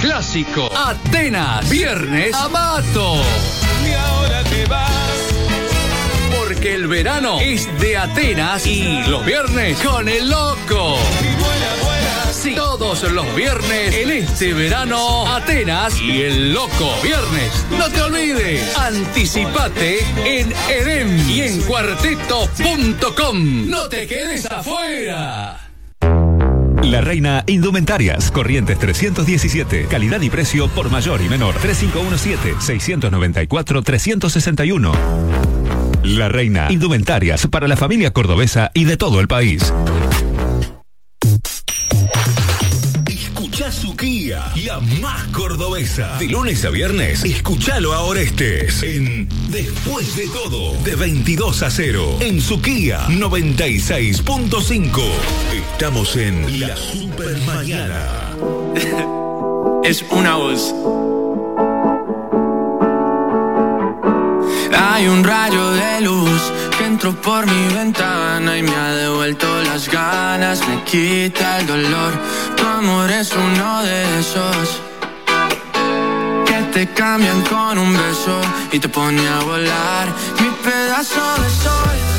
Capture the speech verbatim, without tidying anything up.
clásico. Atenas, viernes, Amato. Y ahora te vas. Porque el verano es de Atenas y los viernes con el loco. Y vuela, vuela. Sí, todos los viernes en este verano, Atenas y el loco viernes. No te olvides, anticipate en Edem y en cuarteto punto com. No te quedes afuera. La Reina Indumentarias, Corrientes trescientos diecisiete. Calidad y precio por mayor y menor. tres cinco uno siete, seis nueve cuatro, tres seis uno. La Reina Indumentarias para la familia cordobesa y de todo el país. Escuchá su Kia, la más cordobesa. De lunes a viernes, escuchalo a Orestes en Después de Todo, de veintidós a cero, en su Kia noventa y seis punto cinco. Estamos en la Super Mañana. Es una voz. Hay un rayo de luz que entró por mi ventana y me ha devuelto las ganas, me quita el dolor. Tu amor es uno de esos que te cambian con un beso y te pone a volar. Mi pedazo de sol